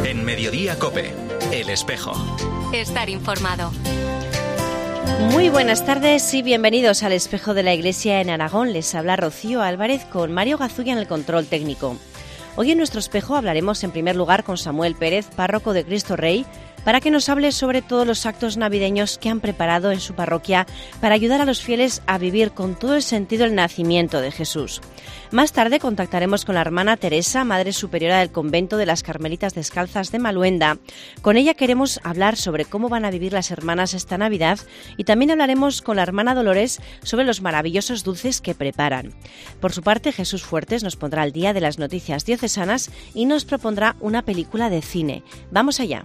En Mediodía COPE, El Espejo. Estar informado. Muy buenas tardes y bienvenidos al Espejo de la Iglesia en Aragón. Les habla Rocío Álvarez con Mario Gazulla en el control técnico. Hoy en nuestro espejo hablaremos en primer lugar con Samuel Pérez, párroco de Cristo Rey, para que nos hable sobre todos los actos navideños que han preparado en su parroquia para ayudar a los fieles a vivir con todo el sentido el nacimiento de Jesús. Más tarde contactaremos con la hermana Teresa, Madre Superiora del Convento de las Carmelitas Descalzas de Maluenda. Con ella queremos hablar sobre cómo van a vivir las hermanas esta Navidad y también hablaremos con la hermana Dolores sobre los maravillosos dulces que preparan. Por su parte, Jesús Fuertes nos pondrá al día de las noticias diocesanas y nos propondrá una película de cine. ¡Vamos allá!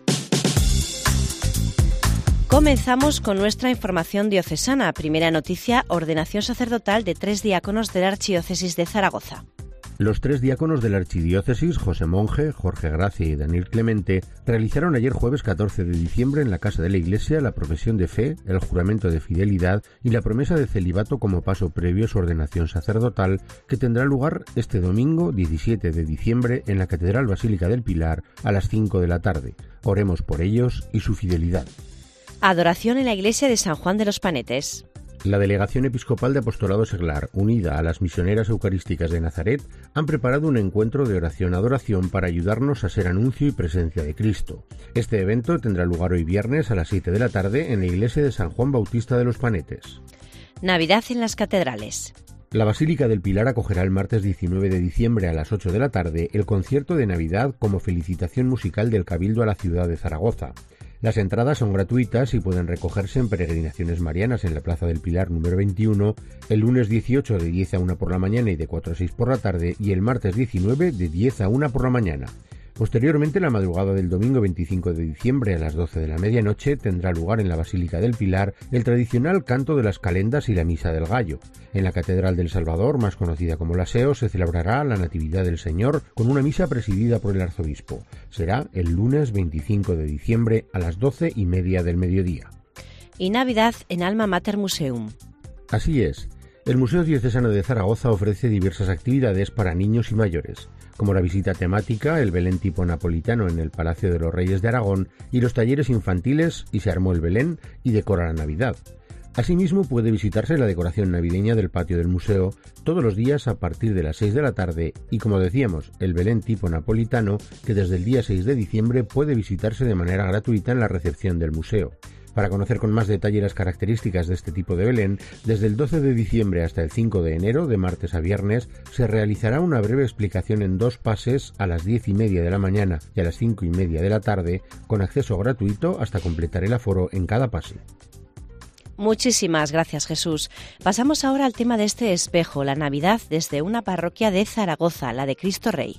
Comenzamos con nuestra información diocesana. Primera noticia, ordenación sacerdotal de 3 diáconos de la Archidiócesis de Zaragoza. Los 3 diáconos de la Archidiócesis, José Monje, Jorge Gracia y Daniel Clemente, realizaron ayer jueves 14 de diciembre en la Casa de la Iglesia la profesión de fe, el juramento de fidelidad y la promesa de celibato como paso previo a su ordenación sacerdotal, que tendrá lugar este domingo 17 de diciembre en la Catedral Basílica del Pilar a las 5 de la tarde. Oremos por ellos y su fidelidad. Adoración en la iglesia de San Juan de los Panetes. La Delegación Episcopal de Apostolado Seglar, unida a las Misioneras Eucarísticas de Nazaret, han preparado un encuentro de oración-adoración para ayudarnos a ser anuncio y presencia de Cristo. Este evento tendrá lugar hoy viernes a las 7 de la tarde en la iglesia de San Juan Bautista de los Panetes. Navidad en las catedrales. La Basílica del Pilar acogerá el martes 19 de diciembre a las 8 de la tarde el concierto de Navidad como felicitación musical del Cabildo a la ciudad de Zaragoza. Las entradas son gratuitas y pueden recogerse en peregrinaciones marianas en la Plaza del Pilar número 21, el lunes 18 de 10 a 1 por la mañana y de 4 a 6 por la tarde y el martes 19 de 10 a 1 por la mañana. Posteriormente, la madrugada del domingo 25 de diciembre a las 12 de la medianoche tendrá lugar en la Basílica del Pilar el tradicional canto de las calendas y la Misa del Gallo. En la Catedral del Salvador, más conocida como la SEO, se celebrará la Natividad del Señor con una misa presidida por el arzobispo. Será el lunes 25 de diciembre a las 12:30 del mediodía. Y Navidad en Alma Mater Museum. Así es. El Museo Diocesano de Zaragoza ofrece diversas actividades para niños y mayores, como la visita temática, el Belén tipo napolitano en el Palacio de los Reyes de Aragón y los talleres infantiles y se armó el Belén y decora la Navidad. Asimismo, puede visitarse la decoración navideña del patio del museo todos los días a partir de las 6 de la tarde y, como decíamos, el Belén tipo napolitano, que desde el día 6 de diciembre puede visitarse de manera gratuita en la recepción del museo. Para conocer con más detalle las características de este tipo de Belén, desde el 12 de diciembre hasta el 5 de enero, de martes a viernes, se realizará una breve explicación en 2 pases a las 10:30 de la mañana y a las 5:30 de la tarde, con acceso gratuito hasta completar el aforo en cada pase. Muchísimas gracias, Jesús. Pasamos ahora al tema de este espejo, la Navidad desde una parroquia de Zaragoza, la de Cristo Rey.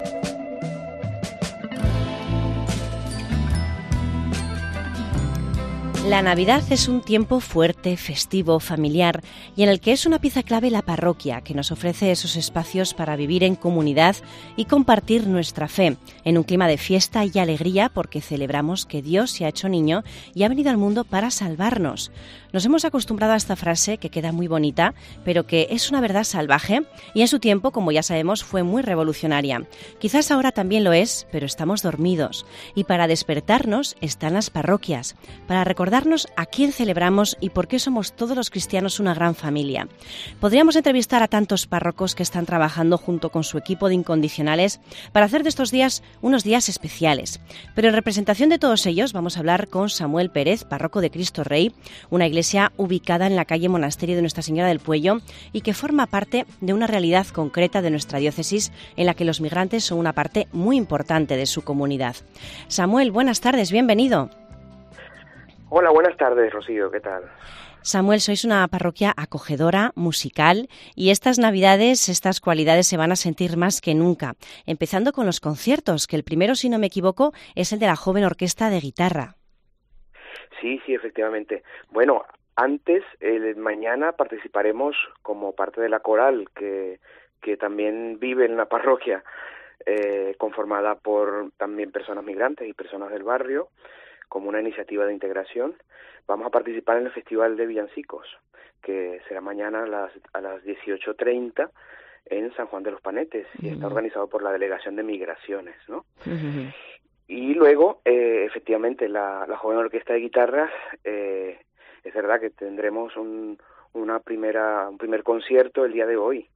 La Navidad es un tiempo fuerte, festivo, familiar y en el que es una pieza clave la parroquia, que nos ofrece esos espacios para vivir en comunidad y compartir nuestra fe, en un clima de fiesta y alegría porque celebramos que Dios se ha hecho niño y ha venido al mundo para salvarnos. Nos hemos acostumbrado a esta frase que queda muy bonita, pero que es una verdad salvaje y en su tiempo, como ya sabemos, fue muy revolucionaria. Quizás ahora también lo es, pero estamos dormidos. Y para despertarnos están las parroquias, para recordarnos a quién celebramos y por qué somos todos los cristianos una gran familia. Podríamos entrevistar a tantos párrocos que están trabajando junto con su equipo de incondicionales para hacer de estos días unos días especiales. Pero en representación de todos ellos vamos a hablar con Samuel Pérez, párroco de Cristo Rey, una iglesia ubicada en la calle Monasterio de Nuestra Señora del Puello y que forma parte de una realidad concreta de nuestra diócesis en la que los migrantes son una parte muy importante de su comunidad. Samuel, buenas tardes, bienvenido. Hola, buenas tardes, Rocío, ¿qué tal? Samuel, sois una parroquia acogedora, musical, y estas Navidades, estas cualidades se van a sentir más que nunca, empezando con los conciertos, que el primero, si no me equivoco, es el de la Joven Orquesta de Guitarra. Sí, efectivamente. Bueno, antes, mañana participaremos como parte de la coral que también vive en la parroquia, conformada por también personas migrantes y personas del barrio, como una iniciativa de integración. Vamos a participar en el Festival de Villancicos, que será mañana a las 18:30 en San Juan de los Panetes, y está organizado por la Delegación de Migraciones, ¿no? Y luego, efectivamente, la joven orquesta de guitarras, es verdad que tendremos un primer concierto el día de hoy,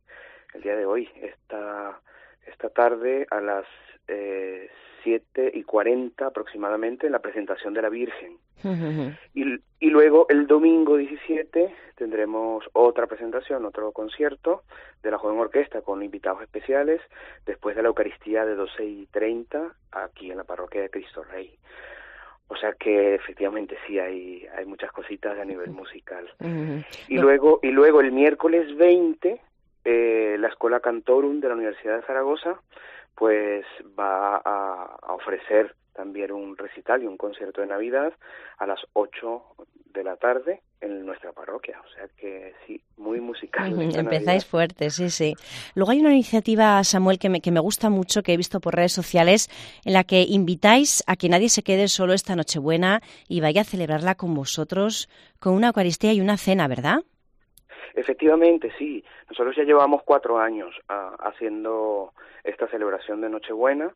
esta tarde a las 7:40 aproximadamente, en la presentación de la Virgen. Y luego el domingo 17 tendremos otra presentación, otro concierto de la joven orquesta con invitados especiales, después de la Eucaristía de 12:30 aquí en la parroquia de Cristo Rey. O sea que efectivamente sí hay muchas cositas a nivel musical. Y luego el miércoles 20 la Escola Cantorum de la Universidad de Zaragoza pues va a ofrecer también un recital y un concierto de Navidad a las 8 de la tarde en nuestra parroquia. O sea que sí, muy musical. Empezáis fuerte, sí. Luego hay una iniciativa, Samuel, que me gusta mucho, que he visto por redes sociales, en la que invitáis a que nadie se quede solo esta Nochebuena y vaya a celebrarla con vosotros con una Eucaristía y una cena, ¿verdad? Efectivamente, sí. Nosotros ya llevamos 4 años haciendo esta celebración de Nochebuena.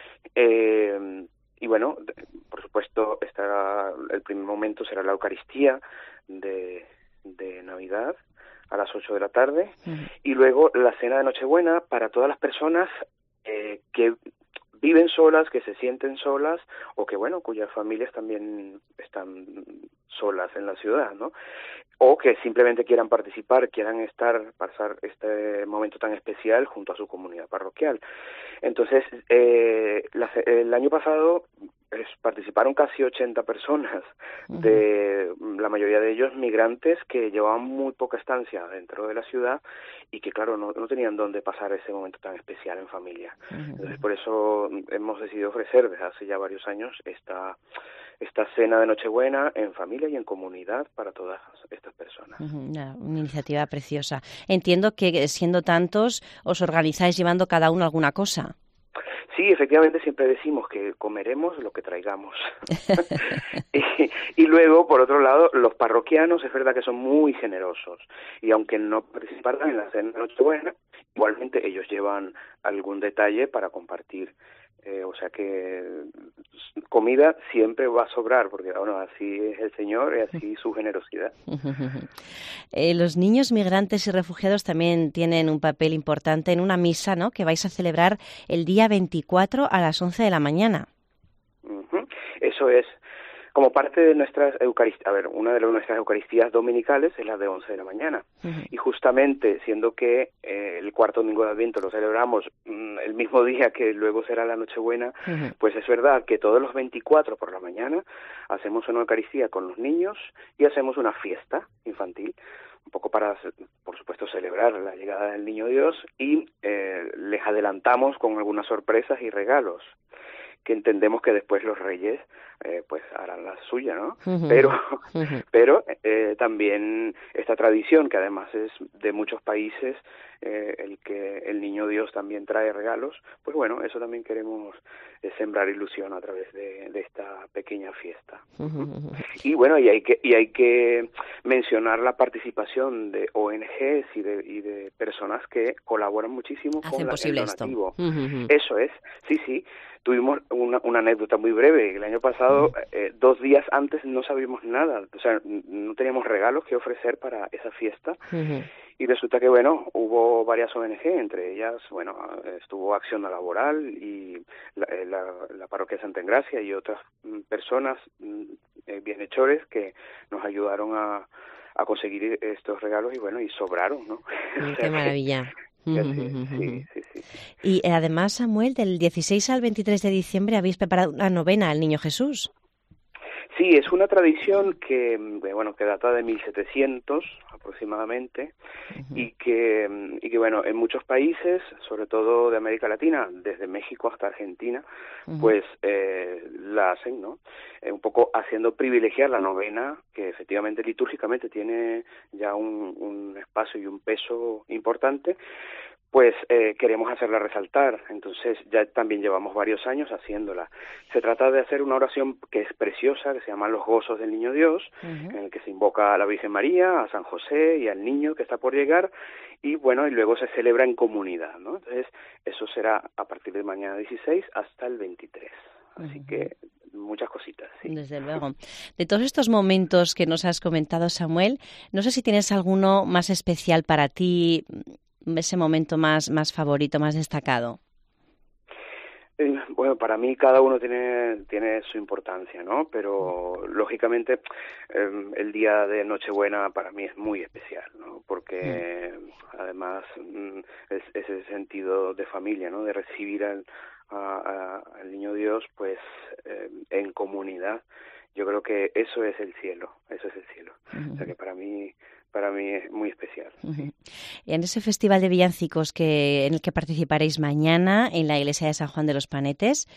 Y bueno, por supuesto, el primer momento será la Eucaristía de Navidad a las 8 de la tarde, y luego la cena de Nochebuena para todas las personas que viven solas, que se sienten solas, o que, bueno, cuyas familias también están solas en la ciudad, ¿no? O que simplemente quieran participar, quieran pasar este momento tan especial junto a su comunidad parroquial. Entonces, el año pasado participaron casi 80 personas, de la mayoría de ellos migrantes que llevaban muy poca estancia dentro de la ciudad y que, claro, no tenían dónde pasar ese momento tan especial en familia. Entonces, por eso hemos decidido ofrecer desde hace ya varios años esta cena de Nochebuena en familia y en comunidad para todas estas personas. Una iniciativa preciosa. Entiendo que, siendo tantos, os organizáis llevando cada uno alguna cosa. Sí, efectivamente, siempre decimos que comeremos lo que traigamos. y luego, por otro lado, los parroquianos es verdad que son muy generosos, y aunque no participarán en la cena de Nochebuena, igualmente ellos llevan algún detalle para compartir. O sea que comida siempre va a sobrar, porque bueno, así es el Señor y así su generosidad. Los niños migrantes y refugiados también tienen un papel importante en una misa, ¿no?, que vais a celebrar el día 24 a las 11 de la mañana. Eso es. Como parte de nuestras Eucaristías, una de nuestras Eucaristías dominicales es la de 11 de la mañana. Y justamente, siendo que el cuarto domingo de Adviento lo celebramos el mismo día que luego será la Nochebuena, pues es verdad que todos los 24 por la mañana hacemos una Eucaristía con los niños y hacemos una fiesta infantil, un poco para, por supuesto, celebrar la llegada del Niño Dios, y les adelantamos con algunas sorpresas y regalos, que entendemos que después los reyes pues harán la suya, ¿no? Pero también esta tradición, que además es de muchos países, el que el Niño Dios también trae regalos, pues bueno, eso también queremos sembrar ilusión a través de esta pequeña fiesta. Y bueno, y hay que mencionar la participación de ONGs y de personas que colaboran muchísimo con el donativo. Eso es, sí. Tuvimos una anécdota muy breve. El año pasado, 2 días antes, no sabíamos nada. O sea, no teníamos regalos que ofrecer para esa fiesta. Y resulta que, bueno, hubo varias ONG, entre ellas, bueno, estuvo Acción Laboral y la Parroquia de Santa Engracia y otras personas, bienhechores, que nos ayudaron a conseguir estos regalos y, bueno, y sobraron, ¿no? ¡Qué maravilla! Sí. Y además, Samuel, del 16 al 23 de diciembre habéis preparado una novena al Niño Jesús. Sí, es una tradición que data de 1700 aproximadamente, y que bueno, en muchos países, sobre todo de América Latina, desde México hasta Argentina, pues la hacen, ¿no? Un poco haciendo privilegiar la novena, que efectivamente litúrgicamente tiene ya un espacio y un peso importante. Pues queremos hacerla resaltar. Entonces ya también llevamos varios años haciéndola. Se trata de hacer una oración que es preciosa, que se llama Los Gozos del Niño Dios, en el que se invoca a la Virgen María, a San José y al niño que está por llegar, y bueno, y luego se celebra en comunidad, ¿no? Entonces eso será a partir de mañana 16 hasta el 23. Así que muchas cositas, sí. Desde luego. De todos estos momentos que nos has comentado, Samuel, no sé si tienes alguno más especial para ti, ese momento más favorito, más destacado. Bueno, para mí cada uno tiene su importancia, ¿no? Pero lógicamente el día de Nochebuena para mí es muy especial, ¿no? Porque además es ese sentido de familia, ¿no? De recibir al Niño Dios, pues en comunidad. Yo creo que eso es el cielo. O sea que para mí es muy especial. Sí. Y en ese festival de villancicos en el que participaréis mañana en la iglesia de San Juan de los Panetes,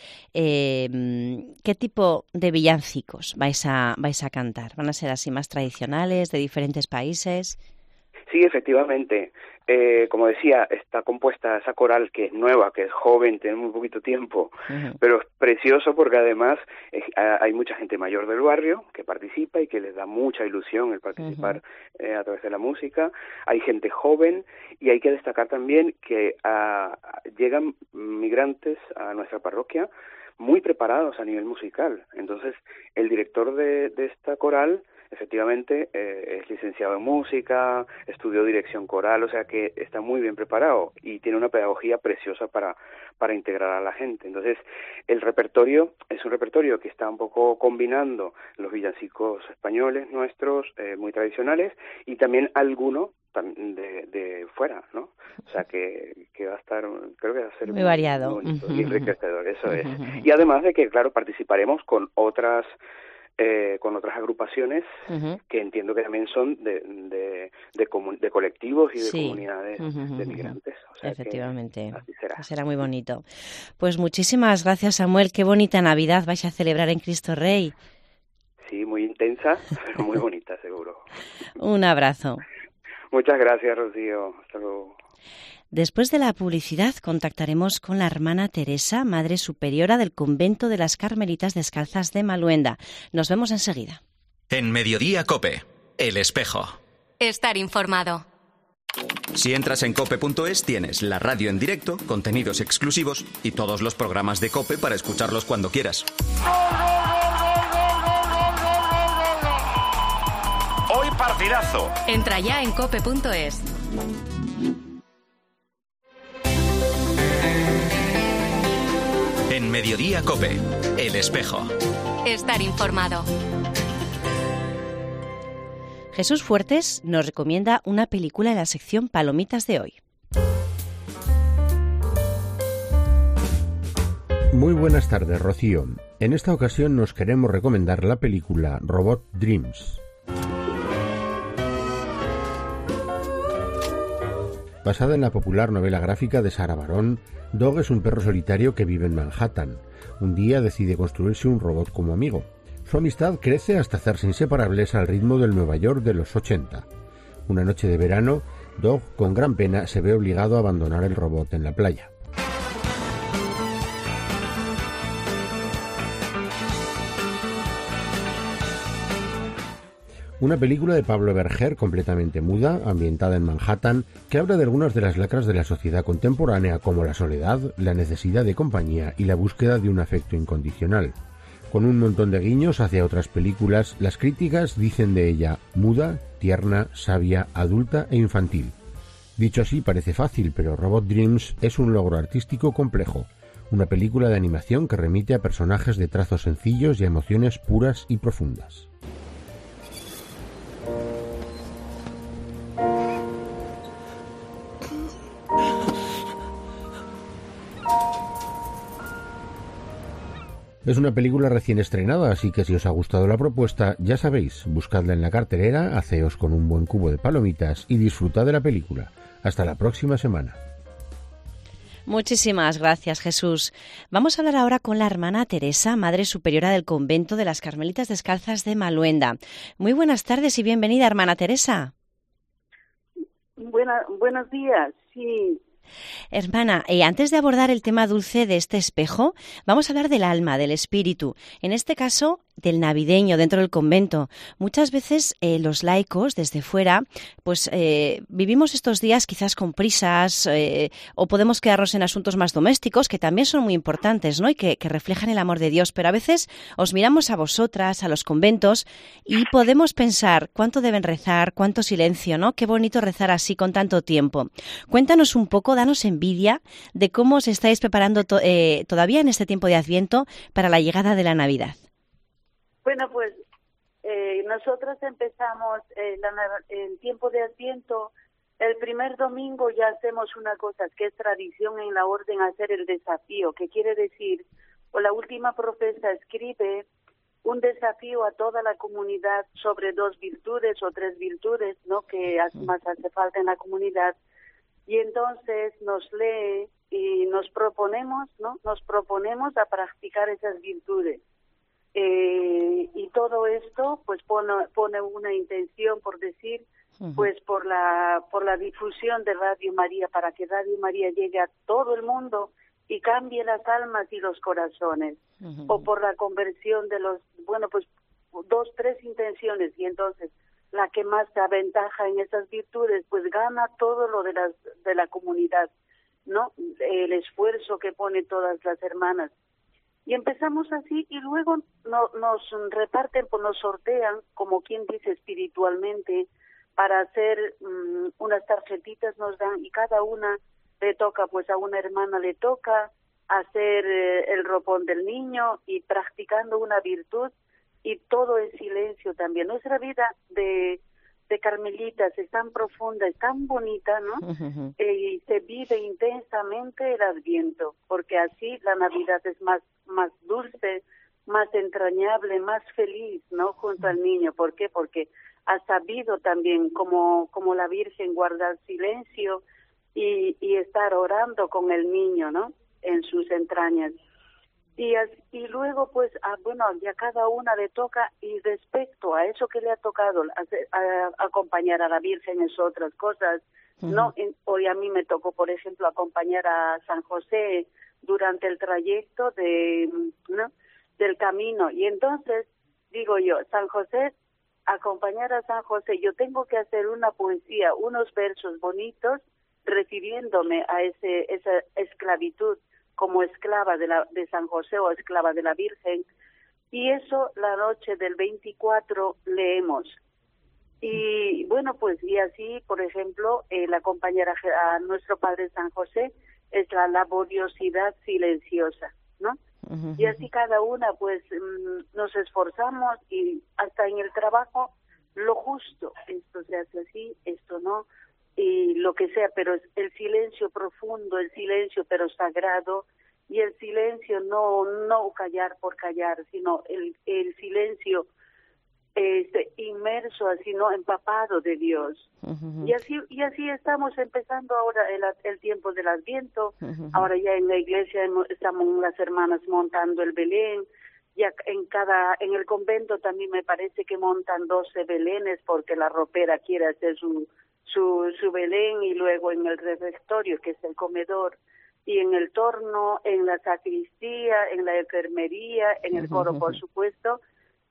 ¿qué tipo de villancicos vais a cantar? ¿Van a ser así más tradicionales, de diferentes países? Sí, efectivamente. Como decía, está compuesta esa coral que es nueva, que es joven, tiene muy poquito tiempo, pero es precioso porque además hay mucha gente mayor del barrio que participa y que les da mucha ilusión el participar a través de la música. Hay gente joven y hay que destacar también que llegan migrantes a nuestra parroquia muy preparados a nivel musical. Entonces, el director de esta coral efectivamente es licenciado en música, estudió dirección coral, o sea que está muy bien preparado y tiene una pedagogía preciosa para integrar a la gente. Entonces, el repertorio es un repertorio que está un poco combinando los villancicos españoles nuestros, muy tradicionales, y también alguno de fuera, ¿no? O sea que va a estar, creo que va a ser muy variado, muy bonito y enriquecedor, eso es. Y además de que, claro, participaremos con otras agrupaciones que entiendo que también son de colectivos y de comunidades de migrantes. O sea, efectivamente, así será. Será muy bonito. Pues muchísimas gracias, Samuel. Qué bonita Navidad vais a celebrar en Cristo Rey. Sí, muy intensa, pero muy bonita, seguro. Un abrazo. Muchas gracias, Rocío. Hasta luego. Después de la publicidad contactaremos con la hermana Teresa, Madre Superiora del Convento de las Carmelitas Descalzas de Maluenda. Nos vemos enseguida. En Mediodía COPE, El Espejo. Estar informado. Si entras en cope.es tienes la radio en directo, contenidos exclusivos y todos los programas de COPE para escucharlos cuando quieras. Hoy partidazo. Entra ya en cope.es. En Mediodía COPE, El Espejo. Estar informado. Jesús Fuertes nos recomienda una película en la sección Palomitas de hoy. Muy buenas tardes, Rocío. En esta ocasión nos queremos recomendar la película Robot Dreams. Basada en la popular novela gráfica de Sarah Baron, Dog es un perro solitario que vive en Manhattan. Un día decide construirse un robot como amigo. Su amistad crece hasta hacerse inseparables al ritmo del Nueva York de los 80. Una noche de verano, Dog, con gran pena, se ve obligado a abandonar el robot en la playa. Una película de Pablo Berger completamente muda, ambientada en Manhattan, que habla de algunas de las lacras de la sociedad contemporánea como la soledad, la necesidad de compañía y la búsqueda de un afecto incondicional. Con un montón de guiños hacia otras películas, las críticas dicen de ella muda, tierna, sabia, adulta e infantil. Dicho así parece fácil, pero Robot Dreams es un logro artístico complejo. Una película de animación que remite a personajes de trazos sencillos y a emociones puras y profundas. Es una película recién estrenada, así que si os ha gustado la propuesta, ya sabéis, buscadla en la cartelera, haceos con un buen cubo de palomitas y disfrutad de la película. Hasta la próxima semana. Muchísimas gracias, Jesús. Vamos a hablar ahora con la hermana Teresa, Madre Superiora del Convento de las Carmelitas Descalzas de Maluenda. Muy buenas tardes y bienvenida, hermana Teresa. Buenos días, sí. Hermana, antes de abordar el tema dulce de este espejo, vamos a hablar del alma, del espíritu. En este caso, del navideño dentro del convento. Muchas veces los laicos desde fuera pues vivimos estos días quizás con prisas o podemos quedarnos en asuntos más domésticos que también son muy importantes, ¿no? Y que reflejan el amor de Dios, pero a veces os miramos a vosotras, a los conventos y podemos pensar cuánto deben rezar, cuánto silencio, ¿no? Qué bonito rezar así con tanto tiempo. Cuéntanos un poco, danos envidia de cómo os estáis preparando todavía en este tiempo de Adviento para la llegada de la Navidad. Bueno, pues nosotros empezamos el tiempo de Adviento. El primer domingo ya hacemos una cosa que es tradición en la orden, hacer el desafío, que quiere decir, o la última profesa escribe un desafío a toda la comunidad sobre 2 virtudes o 3 virtudes, ¿no? Que más hace falta en la comunidad. Y entonces nos lee y nos proponemos, ¿no? Nos proponemos a practicar esas virtudes. Y todo esto pues pone una intención, por decir, pues por la difusión de Radio María, para que Radio María llegue a todo el mundo y cambie las almas y los corazones, o por la conversión de los, pues 2, 3 intenciones, y entonces la que más se aventaja en esas virtudes pues gana todo lo de la comunidad, ¿no? El esfuerzo que ponen todas las hermanas. Y empezamos así y luego nos reparten, pues nos sortean, como quien dice espiritualmente, para hacer unas tarjetitas nos dan, y cada una le toca, pues a una hermana le toca hacer el ropón del niño y practicando una virtud, y todo es silencio también. Nuestra vida de carmelitas es tan profunda, es tan bonita, ¿no? Y se vive intensamente el Adviento, porque así la Navidad es más dulce, más entrañable, más feliz, ¿no? Junto al niño. ¿Por qué? Porque ha sabido también, como la Virgen, guardar silencio y estar orando con el niño, ¿no? En sus entrañas. Y luego, pues, ya cada una le toca, y respecto a eso que le ha tocado, acompañar a la Virgen es otras cosas, ¿no? Hoy a mí me tocó, por ejemplo, acompañar a San José durante el trayecto del camino, y entonces, digo yo, San José, acompañar a San José, yo tengo que hacer una poesía, unos versos bonitos, refiriéndome a esa esclavitud, como esclava de San José o esclava de la Virgen, y eso la noche del 24 leemos. Y bueno, pues y así, por ejemplo, el acompañar a nuestro Padre San José es la laboriosidad silenciosa, ¿no? Y así cada una, pues nos esforzamos, y hasta en el trabajo lo justo, esto se hace así, esto no, y lo que sea, pero es el silencio profundo, el silencio pero sagrado, y el silencio no callar por callar, sino el silencio inmerso, así, no, empapado de Dios. Y así estamos empezando ahora el tiempo del Adviento. Ahora ya en la iglesia estamos las hermanas montando el Belén. Ya en el convento también me parece que montan 12 belenes, porque la ropera quiere hacer su Belén, y luego en el refectorio, que es el comedor, y en el torno, en la sacristía, en la enfermería, en el coro, por supuesto,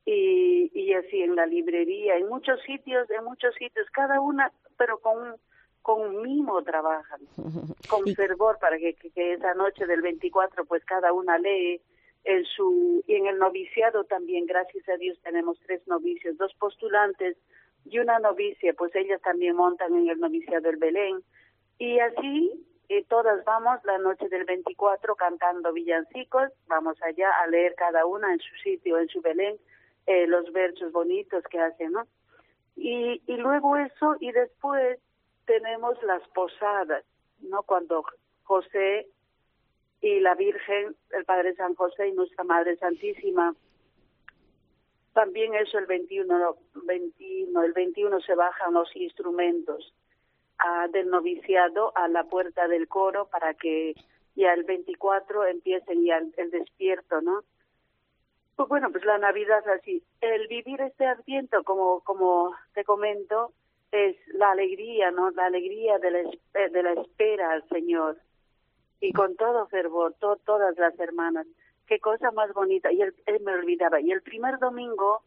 y así en la librería, en muchos sitios, cada una, pero con mimo trabajan, con fervor, para que esa noche del 24, pues cada una lee y en el noviciado también, gracias a Dios, tenemos 3 novicios, 2 postulantes y una novicia, pues ellas también montan en el noviciado el Belén, y así todas vamos la noche del 24 cantando villancicos, vamos allá a leer cada una en su sitio, en su Belén, los versos bonitos que hacen, ¿no? Y luego eso, y después tenemos las posadas, ¿no? Cuando José y la Virgen, el Padre San José y nuestra Madre Santísima, también eso el 21 se bajan los instrumentos del noviciado a la puerta del coro, para que ya el 24 empiecen ya el despierto, ¿no? Pues bueno, pues la Navidad así. El vivir este Adviento, como te comento, es la alegría, ¿no? La alegría de la espera al Señor. Y con todo fervor, todas las hermanas. qué cosa más bonita. Y él me olvidaba. Y el primer domingo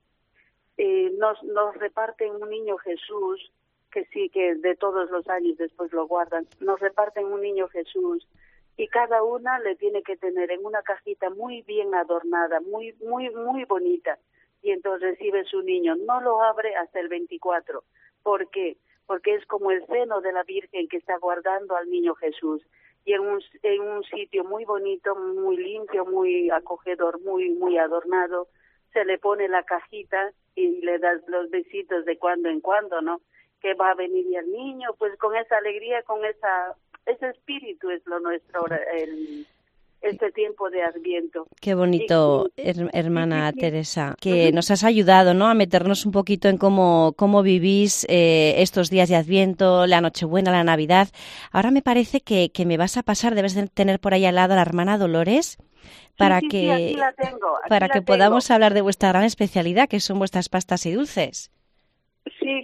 nos reparten un niño Jesús, que sí, que de todos los años después lo guardan. Nos reparten un niño Jesús y cada una le tiene que tener en una cajita muy bien adornada, muy bonita. Y entonces recibe su niño. No lo abre hasta el 24. ¿Por qué? Porque es como el seno de la Virgen que está guardando al niño Jesús. Y en un sitio muy bonito, muy limpio, muy acogedor, muy adornado, se le pone la cajita y le das los besitos de cuando en cuando, ¿no? Que va a venir el niño, pues con esa alegría, con ese espíritu es lo nuestro, este tiempo de Adviento. Qué bonito, hermana Teresa, que nos has ayudado, ¿no?, a meternos un poquito en cómo vivís estos días de Adviento, la Nochebuena, la Navidad. Ahora me parece que me vas a pasar, debes de tener por ahí al lado a la hermana Dolores, para que podamos hablar de vuestra gran especialidad, que son vuestras pastas y dulces. Sí.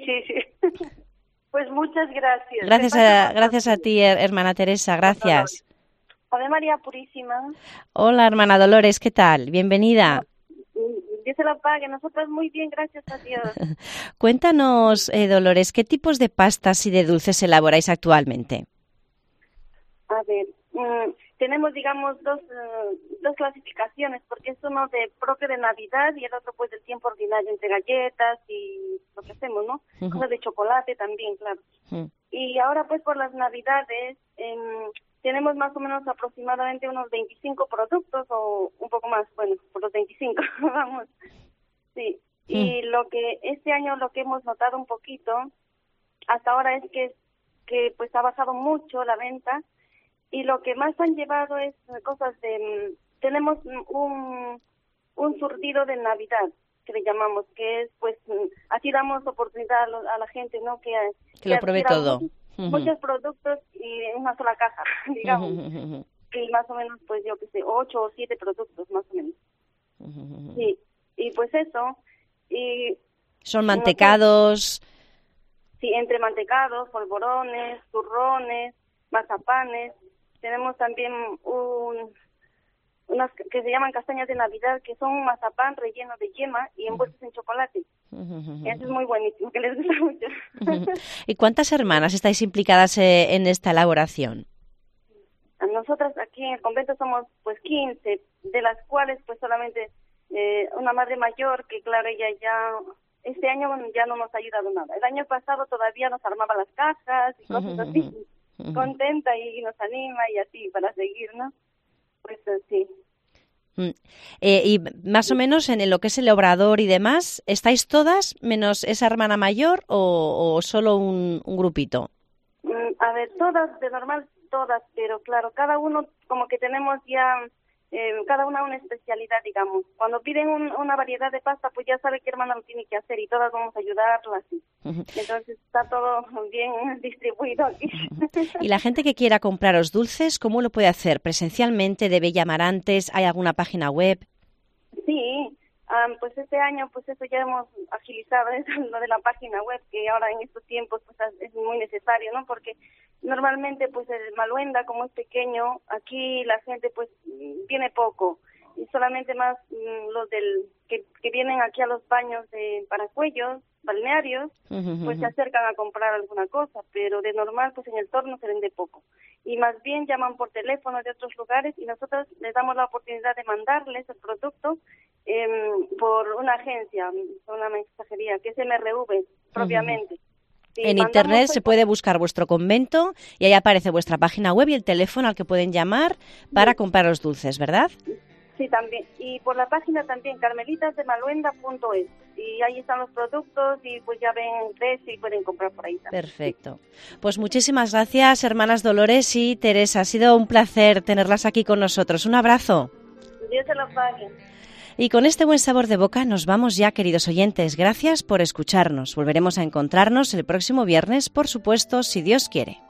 Pues muchas gracias. Gracias a ti, hermana Teresa, gracias. Ave María Purísima. Hola, hermana Dolores, ¿qué tal? Bienvenida. Dios se la pague, nosotros muy bien, gracias a Dios. Cuéntanos, Dolores, ¿qué tipos de pastas y de dulces elaboráis actualmente? A ver, tenemos, digamos, dos clasificaciones, porque es uno propio de Navidad y el otro, pues, del tiempo ordinario, entre galletas y lo que hacemos, ¿no? Uh-huh. Cosas de chocolate también, claro. Uh-huh. Y ahora, pues, por las Navidades, tenemos más o menos aproximadamente unos 25 productos o un poco más, bueno, por los 25, vamos. Sí. Y este año lo que hemos notado un poquito hasta ahora es que pues ha bajado mucho la venta. Y lo que más han llevado es cosas tenemos un surtido de Navidad, que le llamamos, que es, pues, así damos oportunidad a la gente, ¿no? Que lo pruebe todo. Muchos productos y en una sola caja, digamos. Y más o menos, pues, yo qué sé, 8 o 7 productos, más o menos. Sí, y pues eso. Y ¿son mantecados? Sí, entre mantecados, polvorones, turrones, mazapanes. Tenemos también unas que se llaman castañas de Navidad, que son un mazapán relleno de yema y envueltos en chocolate. Eso es muy buenísimo, que les gusta mucho. ¿Y cuántas hermanas estáis implicadas en esta elaboración? Nosotras aquí en el convento somos, pues, 15, de las cuales, pues, solamente una madre mayor, que claro, ella ya este año ya no nos ha ayudado nada. El año pasado todavía nos armaba las cajas y cosas así. Contenta y nos anima y así para seguir, ¿no? Pues sí. Y más o menos en lo que es el obrador y demás, ¿estáis todas menos esa hermana mayor o solo un grupito? A ver, todas, de normal todas, pero claro, cada uno como que tenemos ya cada una especialidad, digamos. Cuando piden una variedad de pasta, pues ya sabe qué hermana lo tiene que hacer y todas vamos a ayudarlas. Entonces está todo bien distribuido aquí. Y la gente que quiera compraros dulces, ¿cómo lo puede hacer? ¿Presencialmente? ¿Debe llamar antes? ¿Hay alguna página web? Sí, pues este año pues eso ya hemos agilizado lo de la página web, que ahora en estos tiempos pues es muy necesario, ¿no? Porque normalmente pues el Maluenda, como es pequeño, aquí la gente pues viene poco y solamente más los que vienen aquí a los baños de Paracuellos, balnearios, pues se acercan a comprar alguna cosa, pero de normal pues en el torno se vende poco. Y más bien llaman por teléfono de otros lugares y nosotros les damos la oportunidad de mandarles el producto por una agencia, una mensajería, que es MRV propiamente. Sí, en internet se puede buscar vuestro convento y ahí aparece vuestra página web y el teléfono al que pueden llamar para comprar los dulces, ¿verdad? Sí, también. Y por la página también, carmelitasdemaluenda.es. Y ahí están los productos y pues ya ven el precio y pueden comprar por ahí también. Perfecto. Pues muchísimas gracias, hermanas Dolores y Teresa. Ha sido un placer tenerlas aquí con nosotros. Un abrazo. Dios se lo pague. Y con este buen sabor de boca nos vamos ya, queridos oyentes. Gracias por escucharnos. Volveremos a encontrarnos el próximo viernes, por supuesto, si Dios quiere.